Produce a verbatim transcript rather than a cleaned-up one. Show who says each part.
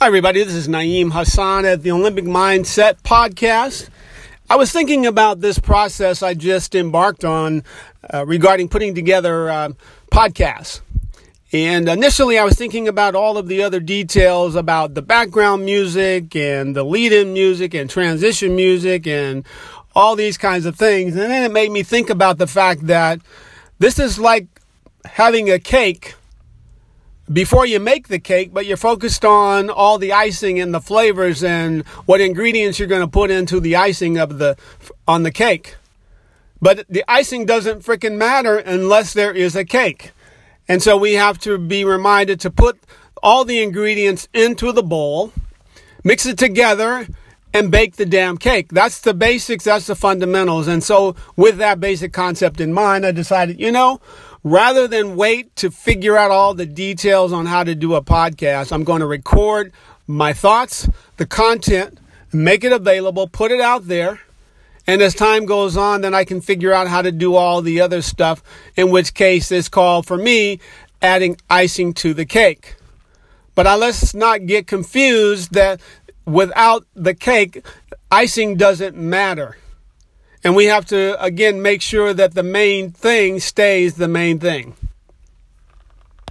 Speaker 1: Hi, everybody. This is Naeem Hassan at the Olympic Mindset Podcast. I was thinking about this process I just embarked on uh, regarding putting together uh, podcasts. And initially, I was thinking about all of the other details about the background music and the lead-in music and transition music and all these kinds of things. And then it made me think about the fact that this is like having a cake before you make the cake, but you're focused on all the icing and the flavors and what ingredients you're going to put into the icing of the on the cake. But the icing doesn't freaking matter unless there is a cake. And so we have to be reminded to put all the ingredients into the bowl, mix it together, and bake the damn cake. That's the basics. That's the fundamentals. And so with that basic concept in mind, I decided, you know, rather than wait to figure out all the details on how to do a podcast, I'm going to record my thoughts, the content, make it available, put it out there. And as time goes on, then I can figure out how to do all the other stuff, in which case it's called, for me, adding icing to the cake. But uh, let's not get confused that without the cake, icing doesn't matter. And we have to, again, make sure that the main thing stays the main thing.